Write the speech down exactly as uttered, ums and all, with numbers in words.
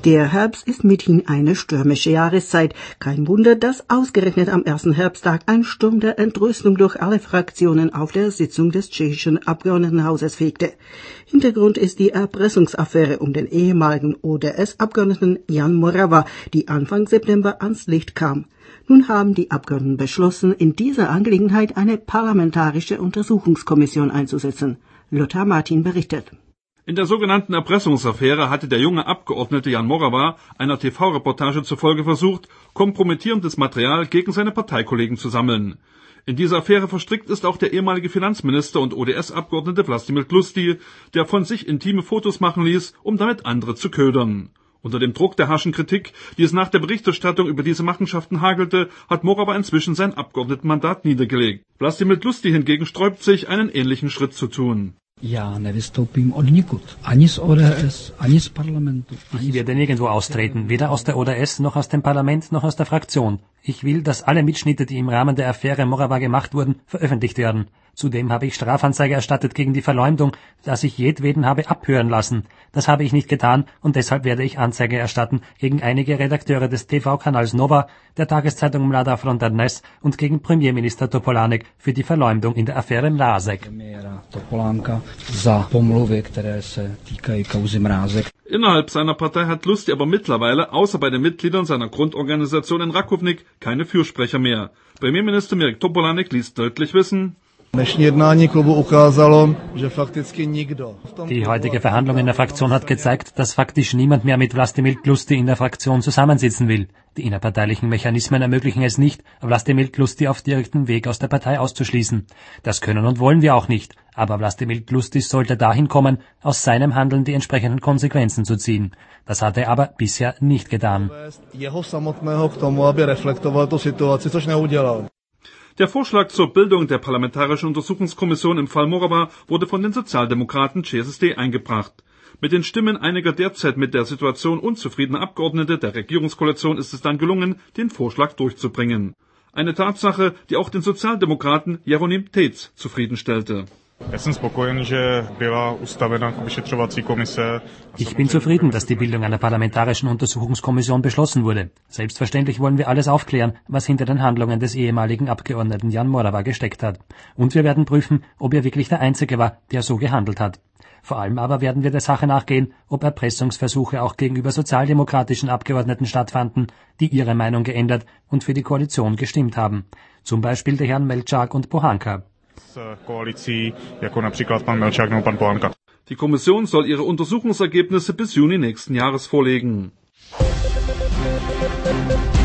Der Herbst ist mithin eine stürmische Jahreszeit. Kein Wunder, dass ausgerechnet am ersten Herbsttag ein Sturm der Entrüstung durch alle Fraktionen auf der Sitzung des tschechischen Abgeordnetenhauses fegte. Hintergrund ist die Erpressungsaffäre um den ehemaligen O D S-Abgeordneten Jan Morawa, die Anfang September ans Licht kam. Nun haben die Abgeordneten beschlossen, in dieser Angelegenheit eine parlamentarische Untersuchungskommission einzusetzen. Lothar Martin berichtet. In der sogenannten Erpressungsaffäre hatte der junge Abgeordnete Jan Morawa einer T V-Reportage zufolge versucht, kompromittierendes Material gegen seine Parteikollegen zu sammeln. In dieser Affäre verstrickt ist auch der ehemalige Finanzminister und O D S-Abgeordnete Vlastimil Tlustý, der von sich intime Fotos machen ließ, um damit andere zu ködern. Unter dem Druck der harschen Kritik, die es nach der Berichterstattung über diese Machenschaften hagelte, hat Morawa inzwischen sein Abgeordnetenmandat niedergelegt. Vlastimil Tlustý hingegen sträubt sich, einen ähnlichen Schritt zu tun. Ja, nevystoupím od nikud. Ani z O D S, ani z parlamentu. Ich werde nirgendwo austreten, weder aus der O D S, noch aus dem Parlament, noch aus der Fraktion. Ich will, dass alle Mitschnitte, die im Rahmen der Affäre Morawa gemacht wurden, veröffentlicht werden. Zudem habe ich Strafanzeige erstattet gegen die Verleumdung, dass ich jedweden habe abhören lassen. Das habe ich nicht getan und deshalb werde ich Anzeige erstatten gegen einige Redakteure des T V-Kanals Nova, der Tageszeitung Mladá fronta dnes und gegen Premierminister Topolánek für die Verleumdung in der Affäre Mrázek. Innerhalb seiner Partei hat Tlustý aber mittlerweile, außer bei den Mitgliedern seiner Grundorganisation in Rakovník, keine Fürsprecher mehr. Premierminister Mirek Topolánek ließ deutlich wissen: Die heutige Verhandlung in der Fraktion hat gezeigt, dass faktisch niemand mehr mit Vlastimil Tlustý in der Fraktion zusammensitzen will. Die innerparteilichen Mechanismen ermöglichen es nicht, Vlastimil Tlustý auf direktem Weg aus der Partei auszuschließen. Das können und wollen wir auch nicht. Aber Vlastimil Tlustý sollte dahin kommen, aus seinem Handeln die entsprechenden Konsequenzen zu ziehen. Das hat er aber bisher nicht getan. Der Vorschlag zur Bildung der Parlamentarischen Untersuchungskommission im Fall Morawa wurde von den Sozialdemokraten C S S D eingebracht. Mit den Stimmen einiger derzeit mit der Situation unzufriedener Abgeordnete der Regierungskoalition ist es dann gelungen, den Vorschlag durchzubringen. Eine Tatsache, die auch den Sozialdemokraten Jeronim Tejc zufriedenstellte. Ich bin zufrieden, dass die Bildung einer parlamentarischen Untersuchungskommission beschlossen wurde. Selbstverständlich wollen wir alles aufklären, was hinter den Handlungen des ehemaligen Abgeordneten Jan Morawa gesteckt hat. Und wir werden prüfen, ob er wirklich der Einzige war, der so gehandelt hat. Vor allem aber werden wir der Sache nachgehen, ob Erpressungsversuche auch gegenüber sozialdemokratischen Abgeordneten stattfanden, die ihre Meinung geändert und für die Koalition gestimmt haben. Zum Beispiel der Herren Melčák und Pohanka. Die Kommission soll ihre Untersuchungsergebnisse bis Juni nächsten Jahres vorlegen.